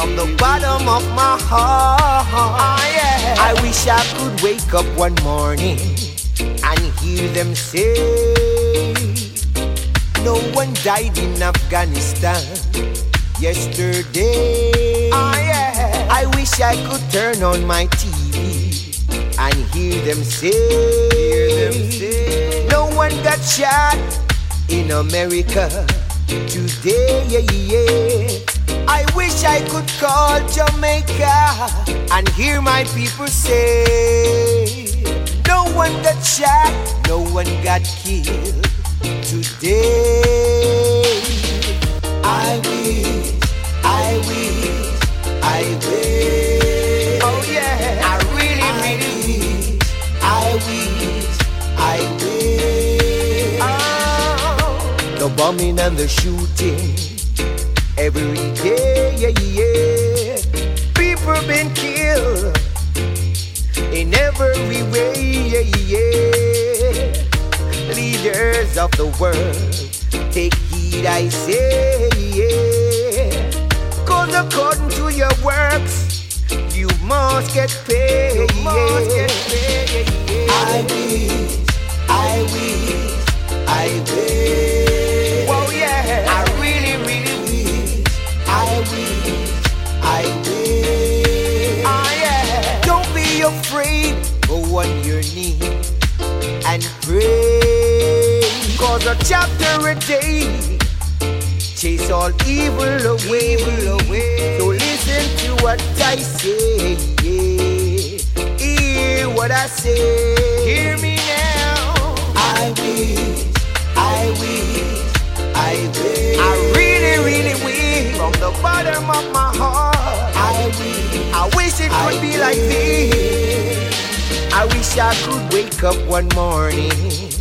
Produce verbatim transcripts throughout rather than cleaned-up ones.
from the bottom of my heart. Oh, yeah. I wish I could wake up one morning and hear them say, no one died in Afghanistan yesterday. Oh, yeah. I wish I could turn on my T V and hear them say, hear them say, no one got shot in America today. Yeah, yeah. I wish I could call Jamaica and hear my people say, no one got shot, no one got killed today. I wish, I wish, I wish. Oh yeah, I really, I really wish, I wish, I wish. Oh, the bombing and the shooting every day, yeah, yeah. People been killed in every way, yeah, yeah. Leaders of the world, take heed, I say, yeah. Cause according to your works, you must get paid, you must get paid, yeah. I wish, I wish, I wish. Whoa, yeah, I really, really wish, I wish, I wish. Ah, yeah. Don't be afraid, go on your knees and pray. Cause a chapter a day chase all evil away, evil away. So listen to what I say, yeah. Hear what I say, hear me now. I wish, I wish, I wish, I really, really wish from the bottom of my heart. I wish, I wish it could I be like this. I wish I could wake up one morning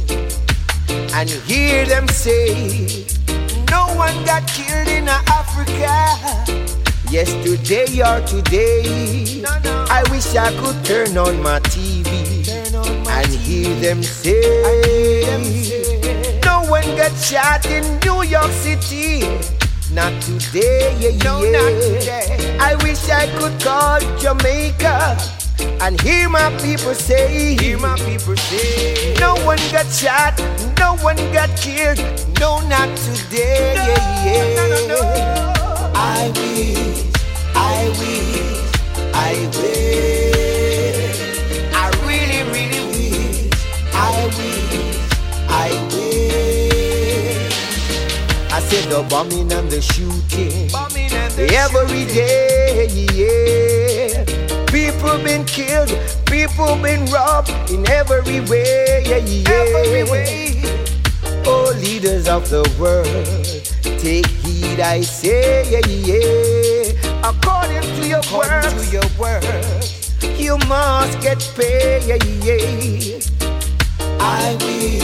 and hear them say, no one got killed in Africa yesterday or today. No, no. I wish I could turn on my T V turn on my and T V. Hear them say, hear them say, no one got shot in New York City. Not today, yeah, no, yeah. Not today. I wish I could call Jamaica and hear my people say, hear my people say, no one got shot, no one got killed, no, not today, no, yeah, yeah. No, no, no. I wish, I wish, I wish, I really, really wish, I wish, I wish. I said the bombing and the shooting, bombing and the every shooting. Day, yeah. People been killed, people been robbed in every way, yeah, yeah. Every way. Oh, leaders of the world, take heed, I say, yeah, yeah. According to your According words, to your words, you must get paid, yeah, yeah. I wish,